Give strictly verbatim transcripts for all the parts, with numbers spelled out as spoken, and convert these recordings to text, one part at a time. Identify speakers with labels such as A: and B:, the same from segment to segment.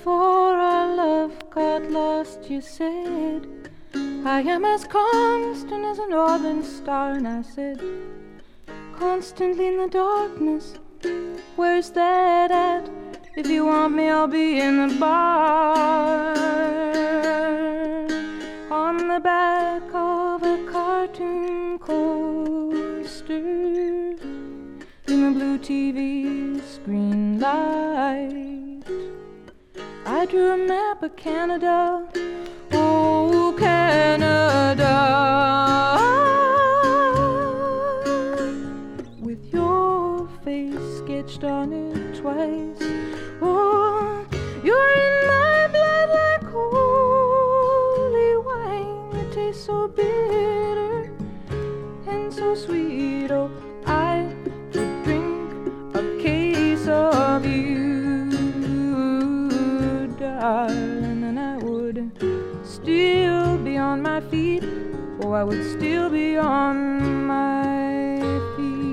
A: before our love got lost, you said, I am as constant as a northern star. And I said, constantly in the darkness, where's that at? If you want me, I'll be in the bar, on the back of a cartoon coaster, in the blue T V screen light. I drew a map of Canada, oh Canada, with your face sketched on it twice. Oh, you're in my blood like holy wine. It tastes so bitter and so sweet. Oh, I could drink a case of you, darling, and I would still be on my feet. Oh, I would still be on my feet.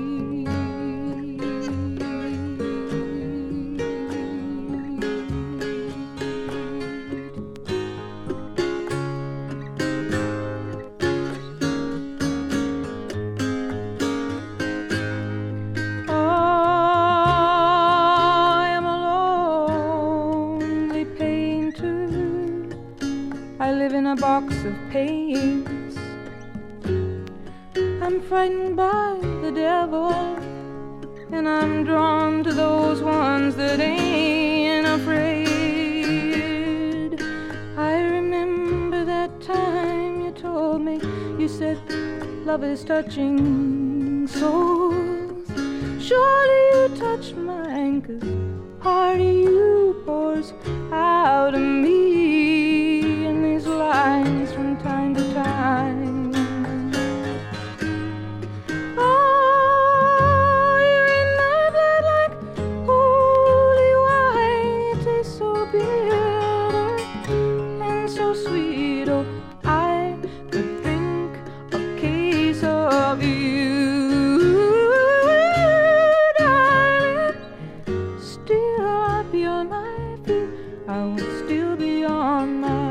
A: A box of paints. I'm frightened by the devil, and I'm drawn to those ones that ain't afraid. I remember that time you told me, you said love is touching souls. Surely you touched mine, 'cause part of you pours out of me in these lines from time to time. Oh, you're in my blood like holy wine. It tastes so bitter and so sweet. Oh, I could drink a case of you, darling. Still I'd be on my feet. I would still be on my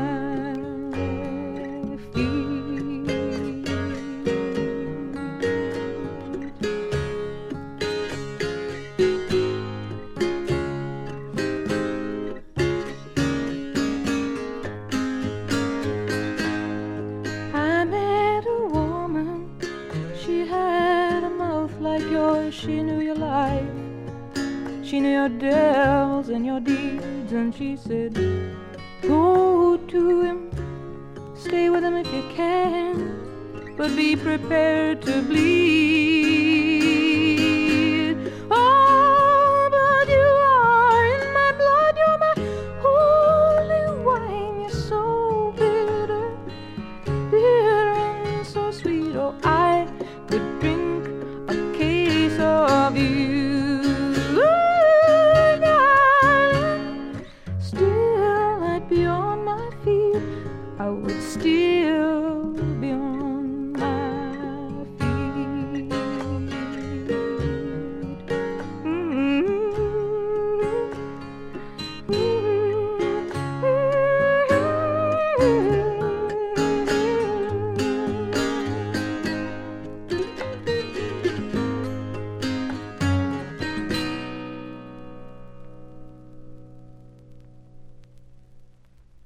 A: she knew your life, she knew your devils and your deeds, and she said, go to him, stay with him if you can, but be prepared to bleed. Oh, but you are in my blood, you're my holy wine. You're so bitter, bitter and so sweet. Oh, I could drink